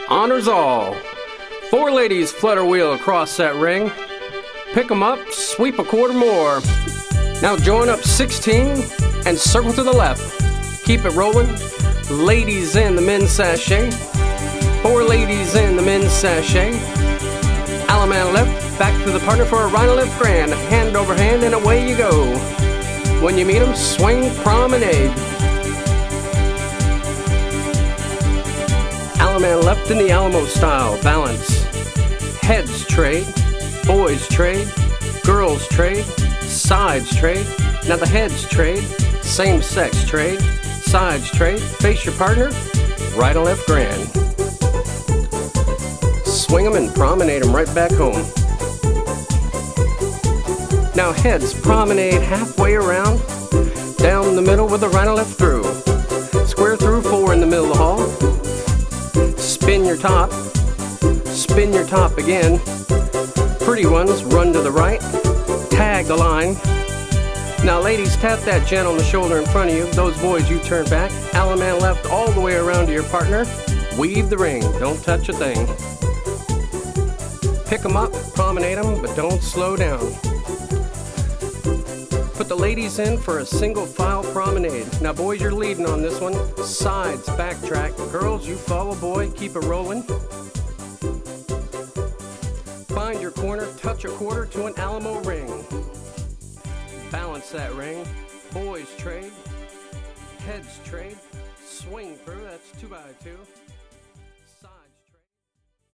honors all. 4 ladies flutter wheel across that ring. Pick 'em up, sweep a quarter more. Now join up 16 and circle to the left. Keep it rolling. Ladies in the men's sachet. 4 ladies in the men's sachet. Alaman left, back to the partner for a right and left grand. Hand over hand and away you go. When you meet 'em, swing promenade. Alaman left in the Alamo style, balance. Heads trade, boys trade, girls trade, sides trade. Now the heads trade, same sex trade, sides trade. Face your partner, right and left grand. Swing 'em and promenade 'em right back home. Now heads promenade halfway around, down the middle with a right and left through. Square through 4 in the middle of the hall. Spin your top again. Pretty ones run to the right, tag the line. Now ladies, tap that gent on the shoulder in front of you. Those boys, you turn back. Alaman left all the way around to your partner. Weave the ring, don't touch a thing. Pick 'em up, promenade 'em, but don't slow down. Put the ladies in for a single file promenade. Now boys, you're leading on this one. Sides, backtrack. Girls, you follow boy, keep it rolling. Find your corner, touch a quarter to an Alamo ring. Balance that ring. Boys trade, heads trade, swing through, that's 2 by 2.